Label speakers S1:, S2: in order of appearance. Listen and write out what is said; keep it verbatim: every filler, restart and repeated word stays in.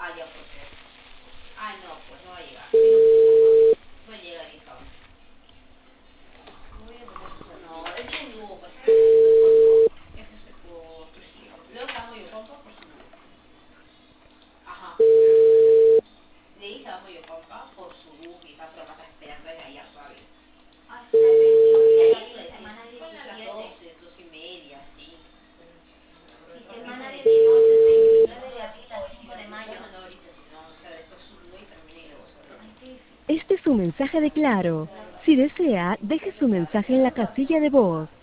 S1: ya por ser. Ah, no, pues no va a llegar. No llega el hija. No, es un dúo, pues ahora es ese por exclusivo. Luego estamos yo compa por su dúo. Ajá. De ahí estamos yo compa por su dúo, quizás pero pasa esperando desde ayer todavía.
S2: Hasta el veintisiete,
S1: Sí,
S2: semana
S1: pone a las
S2: diecisiete.
S1: doce, doce y media, sí.
S2: Sí, semana dieciocho, el veintinueve de abril al cinco de mayo.
S1: Bueno, no ahorita, sino, o sea, después su dúo y termina y luego se va.
S2: Ay, qué difícil.
S3: Este es su mensaje de Claro. Si desea, deje su mensaje en la casilla de voz.